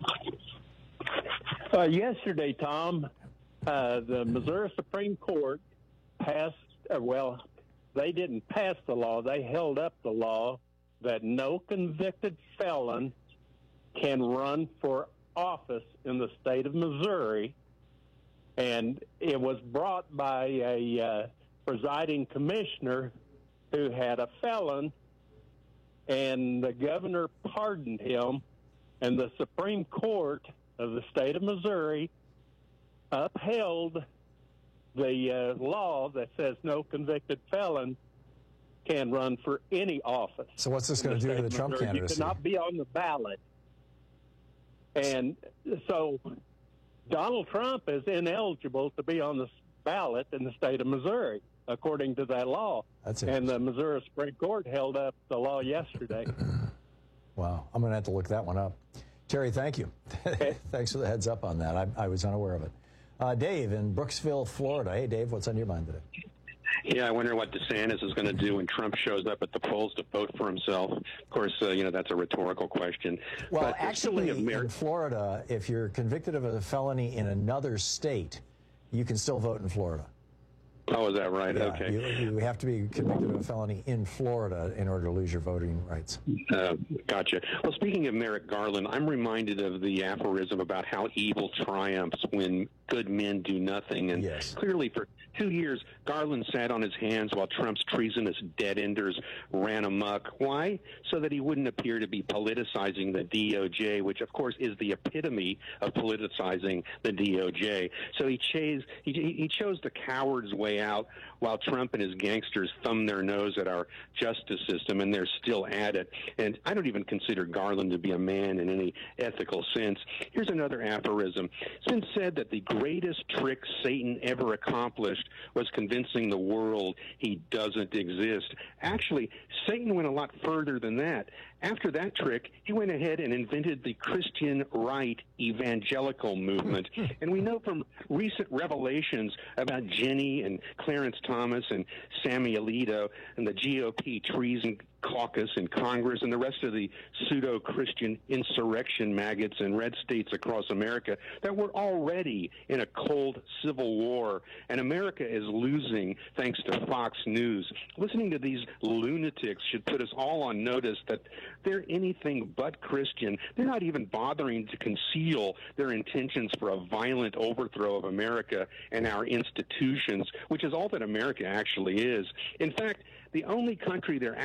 Yesterday, Tom, the Missouri Supreme Court passed, they didn't pass the law. They held up the law that no convicted felon can run for office in the state of Missouri. And it was brought by a presiding commissioner who had a felon, and the governor pardoned him, and the Supreme Court of the state of Missouri upheld the law that says no convicted felon can run for any office. So what's this going to do to the Trump candidacy? You cannot be on the ballot. And so Donald Trump is ineligible to be on the ballot in the state of Missouri, according to that law. And the Missouri Supreme Court held up the law yesterday. Wow. I'm going to have to look that one up. Terry, thank you. Thanks for the heads up on that. I was unaware of it. Dave in Brooksville, Florida. Hey, Dave, what's on your mind today? Yeah, I wonder what DeSantis is going to do when Trump shows up at the polls to vote for himself. Of course, that's a rhetorical question. Well, but actually, in Florida, if you're convicted of a felony in another state, you can still vote in Florida. Oh, is that right? Yeah, Okay. You have to be convicted of a felony in Florida in order to lose your voting rights. Gotcha. Well, speaking of Merrick Garland, I'm reminded of the aphorism about how evil triumphs when good men do nothing. And clearly for 2 years, Garland sat on his hands while Trump's treasonous dead-enders ran amok. Why? So that he wouldn't appear to be politicizing the DOJ, which, of course, is the epitome of politicizing the DOJ. So he chose the coward's way out while Trump and his gangsters thumb their nose at our justice system, and they're still at it. And I don't even consider Garland to be a man in any ethical sense. Here's another aphorism. It's been said that the greatest trick Satan ever accomplished was convincing the world he doesn't exist. Actually, Satan went a lot further than that. After that trick, he went ahead and invented the Christian right evangelical movement. And we know from recent revelations about Jenny and Clarence Thomas and Sammy Alito and the GOP treason caucus in Congress and the rest of the pseudo-Christian insurrection maggots in red states across America that we're already in a cold civil war, and America is losing thanks to Fox News. Listening to these lunatics should put us all on notice that they're anything but Christian. They're not even bothering to conceal their intentions for a violent overthrow of America and our institutions, which is all that America actually is. In fact, the only country they're actually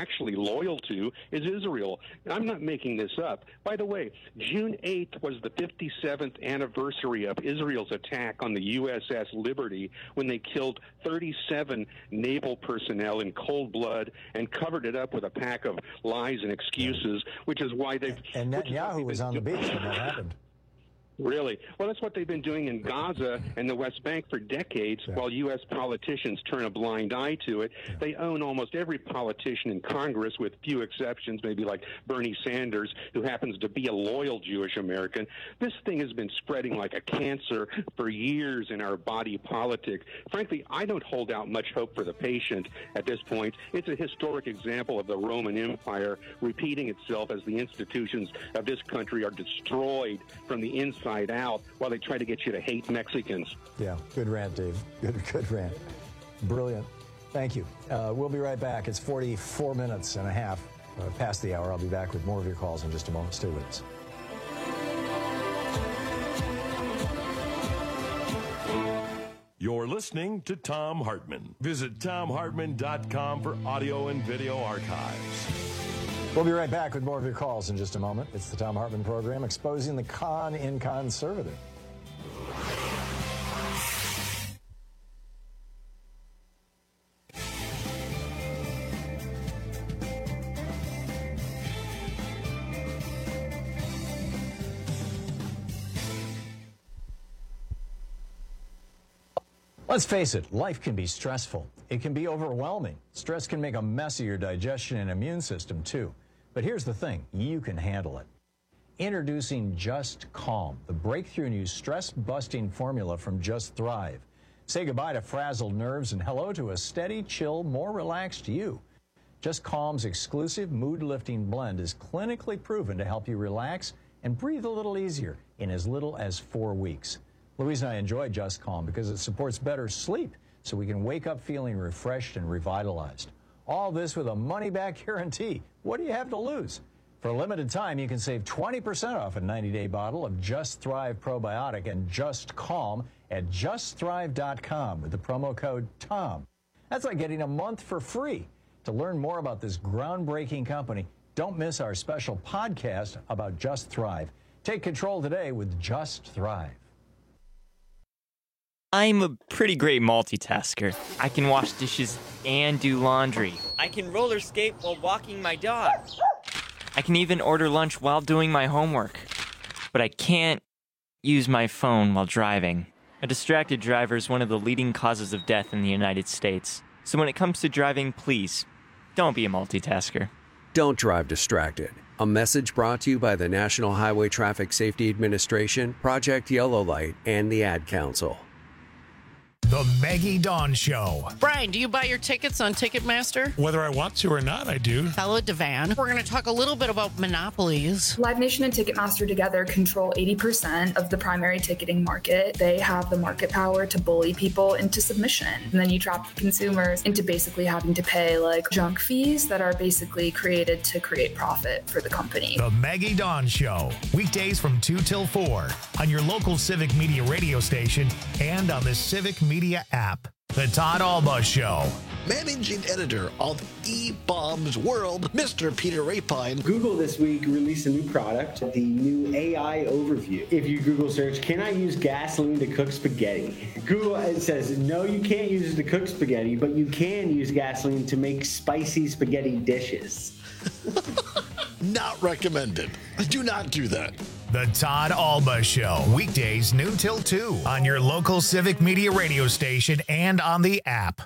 loyal to is Israel. I'm not making this up. By the way, June 8th was the 57th anniversary of Israel's attack on the USS Liberty when they killed 37 naval personnel in cold blood and covered it up with a pack of lies and excuses, which is why they've... And Netanyahu was on the beach when that happened. Really? Well, that's what they've been doing in Gaza and the West Bank for decades, while U.S. politicians turn a blind eye to it. They own almost every politician in Congress, with few exceptions, maybe like Bernie Sanders, who happens to be a loyal Jewish American. This thing has been spreading like a cancer for years in our body politic. Frankly, I don't hold out much hope for the patient at this point. It's a historic example of the Roman Empire repeating itself as the institutions of this country are destroyed from the inside out while they try to get you to hate Mexicans. Yeah, good rant, Dave. Good rant. Brilliant. Thank you. We'll be right back. It's 44 minutes and a half past the hour. I'll be back with more of your calls in just a moment. Stay with us. You're listening to Thom Hartmann. Visit ThomHartmann.com for audio and video archives. We'll be right back with more of your calls in just a moment. It's the Thom Hartmann program, exposing the con in conservative. Let's face it, life can be stressful. It can be overwhelming. Stress can make a mess of your digestion and immune system, too. But here's the thing, you can handle it. Introducing Just Calm, the breakthrough new stress-busting formula from Just Thrive. Say goodbye to frazzled nerves and hello to a steady, chill, more relaxed you. Just Calm's exclusive mood-lifting blend is clinically proven to help you relax and breathe a little easier in as little as 4 weeks. Louise and I enjoy Just Calm because it supports better sleep, so we can wake up feeling refreshed and revitalized. All this with a money-back guarantee. What do you have to lose? For a limited time, you can save 20% off a 90-day bottle of Just Thrive Probiotic and Just Calm at justthrive.com with the promo code TOM. That's like getting a month for free. To learn more about this groundbreaking company, don't miss our special podcast about Just Thrive. Take control today with Just Thrive. I'm a pretty great multitasker. I can wash dishes and do laundry. I can roller skate while walking my dog. I can even order lunch while doing my homework. But I can't use my phone while driving. A distracted driver is one of the leading causes of death in the United States. So when it comes to driving, please, don't be a multitasker. Don't drive distracted. A message brought to you by the National Highway Traffic Safety Administration, Project Yellow Light, and the Ad Council. The Maggie Dawn Show. Brian, do you buy your tickets on Ticketmaster? Whether I want to or not, I do. Hello, Devan. We're going to talk a little bit about monopolies. Live Nation and Ticketmaster together control 80% of the primary ticketing market. They have the market power to bully people into submission. And then you trap the consumers into basically having to pay like junk fees that are basically created to create profit for the company. The Maggie Dawn Show. Weekdays from 2 till 4 on your local Civic Media radio station and on the Civic Media app. The Todd Alba Show. Managing editor of eBaum's World, Mr. Peter Rapine. Google this week released a new product, the new AI Overview. If you Google search, can I use gasoline to cook spaghetti? Google it says, no, you can't use it to cook spaghetti, but you can use gasoline to make spicy spaghetti dishes. Not recommended. Do not do that. The Todd Alba Show. Weekdays noon till 2 on your local Civic Media radio station and on the app.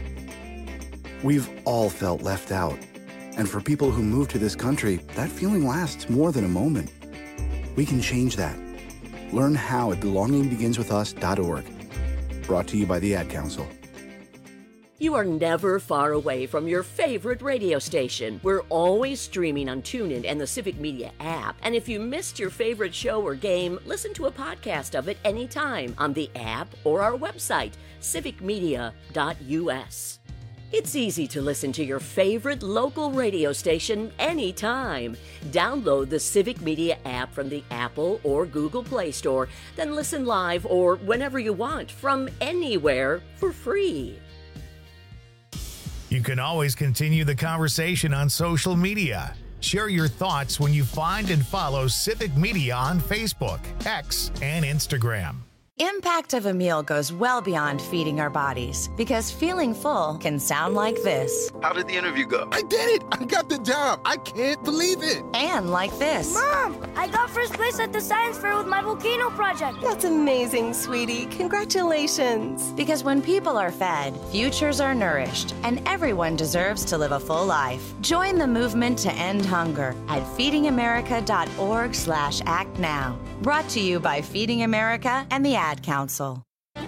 We've all felt left out. And for people who move to this country, that feeling lasts more than a moment. We can change that. Learn how at belongingbeginswithus.org. Brought to you by the Ad Council. You are never far away from your favorite radio station. We're always streaming on TuneIn and the Civic Media app. And if you missed your favorite show or game, listen to a podcast of it anytime on the app or our website, civicmedia.us. It's easy to listen to your favorite local radio station anytime. Download the Civic Media app from the Apple or Google Play Store, then listen live or whenever you want from anywhere for free. You can always continue the conversation on social media. Share your thoughts when you find and follow Civic Media on Facebook, X, and Instagram. Impact of a meal goes well beyond feeding our bodies, because feeling full can sound like this. How did the interview go? I did it! I got the job! I can't believe it! And like this. Mom, I got first place at the science fair with my volcano project. That's amazing, sweetie. Congratulations. Because when people are fed, futures are nourished, and everyone deserves to live a full life. Join the movement to end hunger at feedingamerica.org/act now. Brought to you by Feeding America and the Ad Council.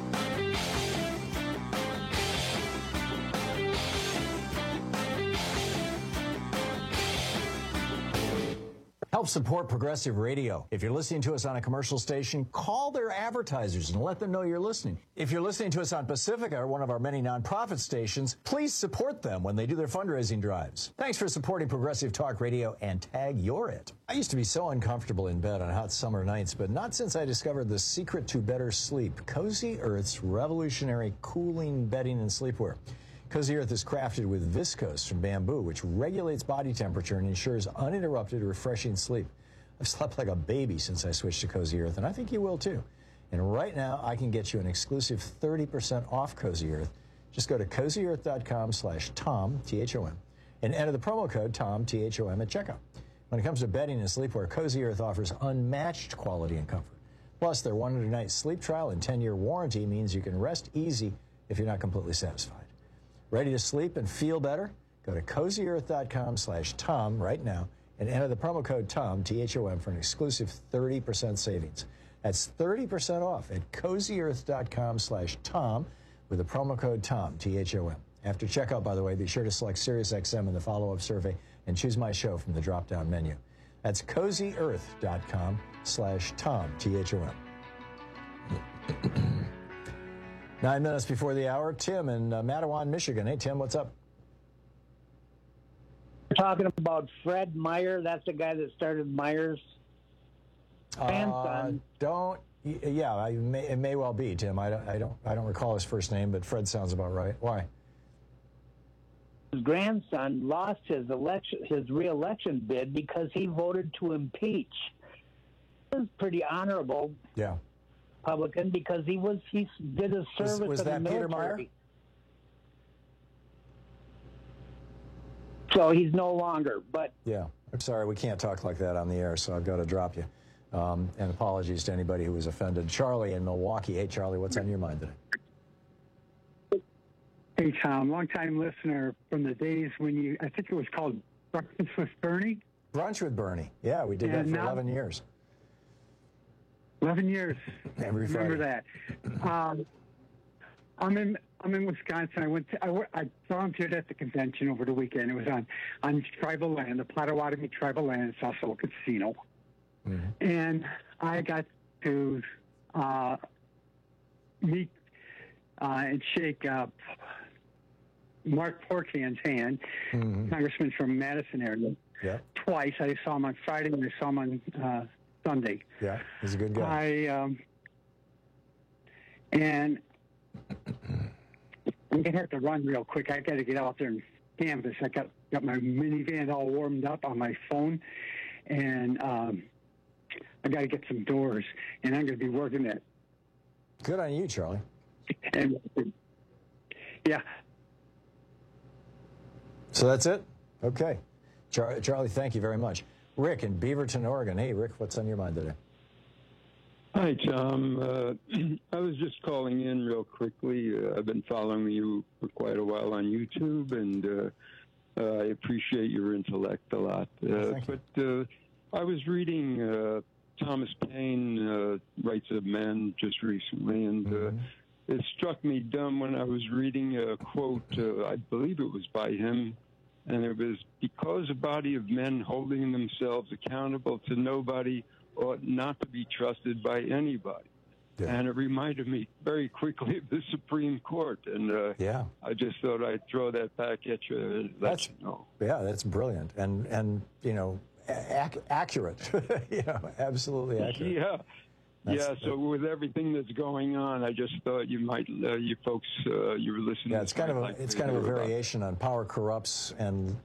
Help support Progressive Radio. If you're listening to us on a commercial station, call their advertisers and let them know you're listening. If you're listening to us on Pacifica, one of our many nonprofit stations, please support them when they do their fundraising drives. Thanks for supporting Progressive Talk Radio and tag You're It. I used to be so uncomfortable in bed on hot summer nights, but not since I discovered the secret to better sleep, Cozy Earth's revolutionary cooling bedding and sleepwear. Cozy Earth is crafted with viscose from bamboo, which regulates body temperature and ensures uninterrupted, refreshing sleep. I've slept like a baby since I switched to Cozy Earth, and I think you will too. And right now, I can get you an exclusive 30% off Cozy Earth. Just go to CozyEarth.com/Tom, T-H-O-M, and enter the promo code Tom, T-H-O-M, at checkout. When it comes to bedding and sleepwear, Cozy Earth offers unmatched quality and comfort. Plus, their 100-night sleep trial and 10-year warranty means you can rest easy if you're not completely satisfied. Ready to sleep and feel better? Go to CozyEarth.com/Tom right now and enter the promo code Tom, T-H-O-M, for an exclusive 30% savings. That's 30% off at CozyEarth.com/Tom with the promo code Tom, T-H-O-M. After checkout, by the way, be sure to select SiriusXM in the follow-up survey and choose my show from the drop-down menu. That's CozyEarth.com/Tom, T-H-O-M. 9 minutes before the hour, Tim in Mattawan, Michigan. Hey, Tim, what's up? We're talking about Fred Meyer. That's the guy that started Meyer's grandson. It may well be, Tim. I don't recall his first name, but Fred sounds about right. Why? His grandson lost his re-election bid because he voted to impeach. It was pretty honorable. Yeah. Republican, because he did his service was in the that military. Peter Meyer? So he's no longer, but... Yeah. I'm sorry, we can't talk like that on the air, so I've got to drop you. And apologies to anybody who was offended. Charlie in Milwaukee. Hey, Charlie, what's on your mind today? Hey, Tom, long-time listener from the days when I think it was called Breakfast with Bernie? Brunch with Bernie. Yeah, we did that for 11 years. 11 years. Every Remember Friday. that. I'm in Wisconsin. I volunteered at the convention over the weekend. It was on tribal land, the Potawatomi tribal land. It's also a casino. Mm-hmm. And I got to meet and shake Mark Portman's hand, congressman from Madison area. Yeah. Twice. I saw him on Friday and I saw him on Sunday. Yeah, he's a good guy. And I'm gonna have to run real quick. I got to get out there and canvas. I got my minivan all warmed up on my phone, and I got to get some doors. And I'm going to be working it. Good on you, Charlie. And yeah. So that's it. Okay, Charlie. Thank you very much. Rick in Beaverton, Oregon. Hey, Rick, what's on your mind today? Hi, Tom. I was just calling in real quickly. I've been following you for quite a while on YouTube, and I appreciate your intellect a lot. But I was reading Thomas Paine, Rights of Men, just recently, and it struck me dumb when I was reading a quote, I believe it was by him, and it was, because a body of men holding themselves accountable to nobody ought not to be trusted by anybody. Yeah. And it reminded me very quickly of the Supreme Court. And I just thought I'd throw that back at you. That's brilliant. And you know, accurate. You know, absolutely accurate. Yeah. So with everything that's going on, I just thought you might, you folks, you were listening. Yeah, it's kind of a variation on power corrupts and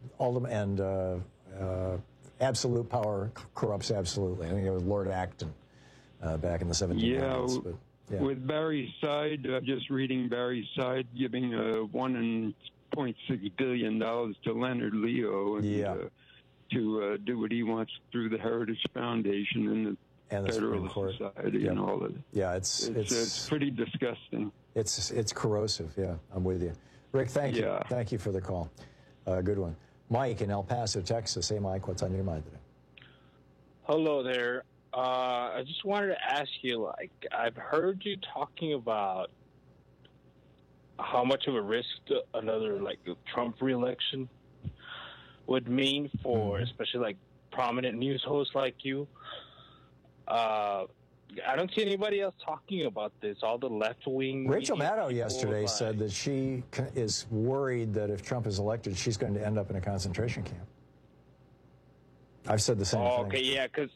absolute power corrupts absolutely. I think it was Lord Acton back in the 1700s. Yeah. With Barry's side, just reading Barry's side, giving $1.6 billion to Leonard Leo and to do what he wants through the Heritage Foundation and the Federalist Society and all of it. Yeah, it's pretty disgusting. It's corrosive. Yeah, I'm with you, Rick. Thank you. Thank you for the call. Good one, Mike in El Paso, Texas. Hey, Mike, what's on your mind today? Hello there. I just wanted to ask you, I've heard you talking about how much of a risk another Trump reelection would mean for especially prominent news hosts like you. I don't see anybody else talking about this. All the left-wing... Rachel Maddow yesterday said that she is worried that if Trump is elected, she's going to end up in a concentration camp. I've said the same thing. Okay, yeah, because...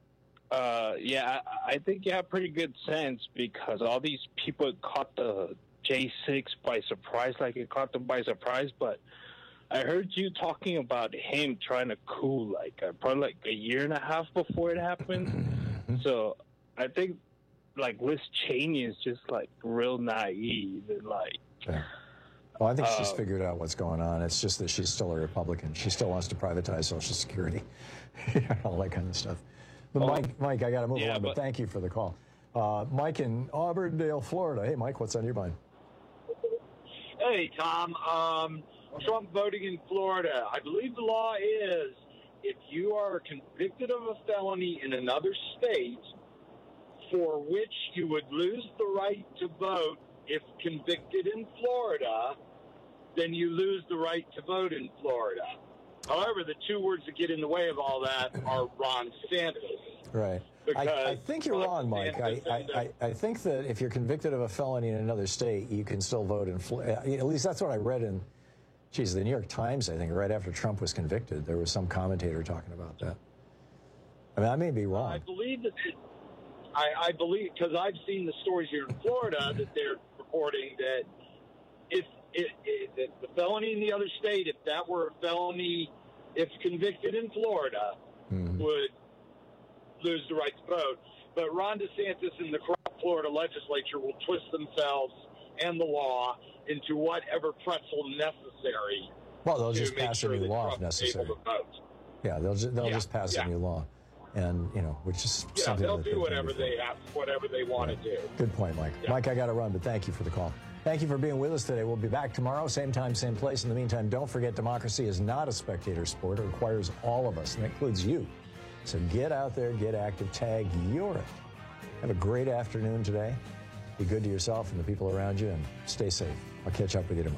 I think you have pretty good sense because all these people caught the J6 by surprise, it caught them by surprise, but I heard you talking about him trying to coup probably a year and a half before it happened. So I think Liz Cheney is just real naive and Well, I think she's figured out what's going on. It's just that she's still a Republican. She still wants to privatize Social Security, all that kind of stuff. But Mike, I got to move on. But thank you for the call, Mike in Auburndale, Florida. Hey, Mike, what's on your mind? Hey, Tom. Trump voting in Florida. I believe the law is if you are convicted of a felony in another state for which you would lose the right to vote if convicted in Florida, then you lose the right to vote in Florida. However, the two words that get in the way of all that are Ron DeSantis. Right. I think you're wrong, Mike. I think that if you're convicted of a felony in another state, you can still vote in Florida. At least that's what I read in, the New York Times, I think, right after Trump was convicted. There was some commentator talking about that. I mean, I may be wrong. I believe that I believe, because I've seen the stories here in Florida, that they're reporting that if the felony in the other state, if that were a felony, if convicted in Florida, would lose the right to vote. But Ron DeSantis and the corrupt Florida legislature will twist themselves and the law into whatever pretzel necessary. Well, they'll just pass a new law if necessary. Yeah, they'll just pass a new law, and which is something they'll do whatever they want to do. Good point, Mike. Yeah. Mike, I got to run, but thank you for the call. Thank you for being with us today. We'll be back tomorrow, same time, same place. In the meantime, don't forget democracy is not a spectator sport. It requires all of us, and that includes you. So get out there, get active, tag you're it. Have a great afternoon today. Be good to yourself and the people around you, and stay safe. I'll catch up with you tomorrow.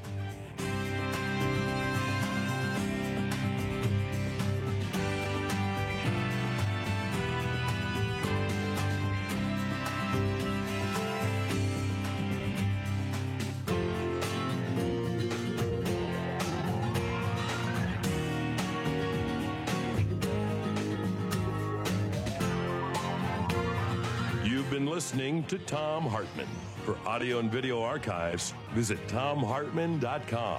Listening to Thom Hartmann. For audio and video archives, visit ThomHartmann.com.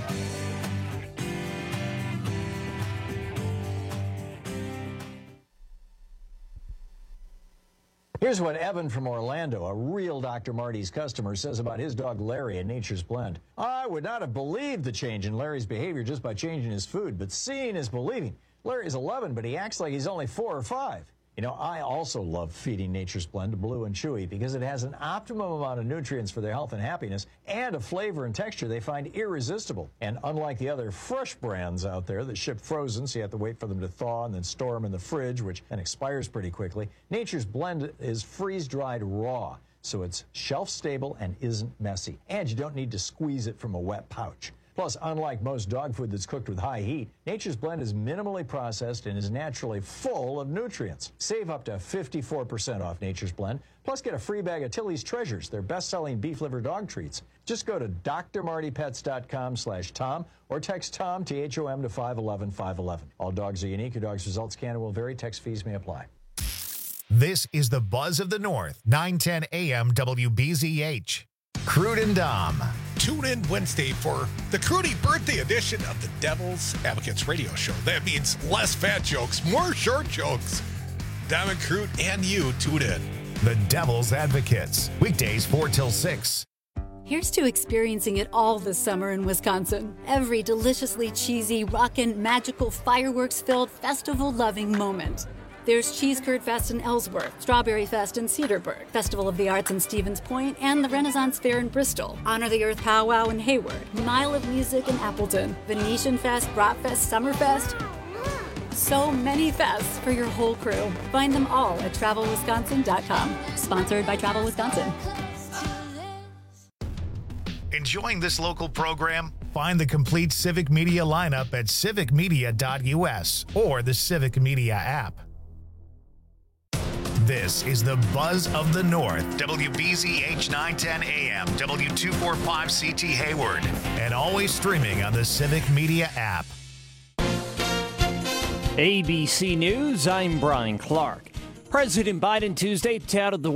Here's what Evan from Orlando, a real Dr. Marty's customer, says about his dog Larry at Nature's Blend. I would not have believed the change in Larry's behavior just by changing his food, but seeing is believing. Larry is 11, but he acts like he's only 4 or 5. I also love feeding Nature's Blend to Blue and Chewy because it has an optimum amount of nutrients for their health and happiness and a flavor and texture they find irresistible. And unlike the other fresh brands out there that ship frozen, so you have to wait for them to thaw and then store them in the fridge, which then expires pretty quickly, Nature's Blend is freeze-dried raw, so it's shelf-stable and isn't messy. And you don't need to squeeze it from a wet pouch. Plus, unlike most dog food that's cooked with high heat, Nature's Blend is minimally processed and is naturally full of nutrients. Save up to 54% off Nature's Blend, plus get a free bag of Tilly's Treasures, their best-selling beef liver dog treats. Just go to drmartypets.com/Tom or text Tom, T-H-O-M, to 511-511. All dogs are unique. Your dog's results can and will vary. Text fees may apply. This is the Buzz of the North, 910 AM WBZH. Crude and Dom. Tune in Wednesday for the Crudy birthday edition of the Devil's Advocates radio show. That means less fat jokes, more short jokes. Dom and Crude and you tune in. The Devil's Advocates, weekdays 4 till 6. Here's to experiencing it all this summer in Wisconsin. Every deliciously cheesy, rockin', magical, fireworks-filled, festival-loving moment. There's Cheese Curd Fest in Ellsworth, Strawberry Fest in Cedarburg, Festival of the Arts in Stevens Point, and the Renaissance Fair in Bristol, Honor the Earth Powwow in Hayward, Mile of Music in Appleton, Venetian Fest, Brat Fest, Summerfest. So many fests for your whole crew. Find them all at TravelWisconsin.com. Sponsored by Travel Wisconsin. Enjoying this local program? Find the complete Civic Media lineup at civicmedia.us or the Civic Media app. This is the Buzz of the North, WBZH 910 AM, W245CT Hayward, and always streaming on the Civic Media app. ABC News, I'm Brian Clark. President Biden Tuesday touted the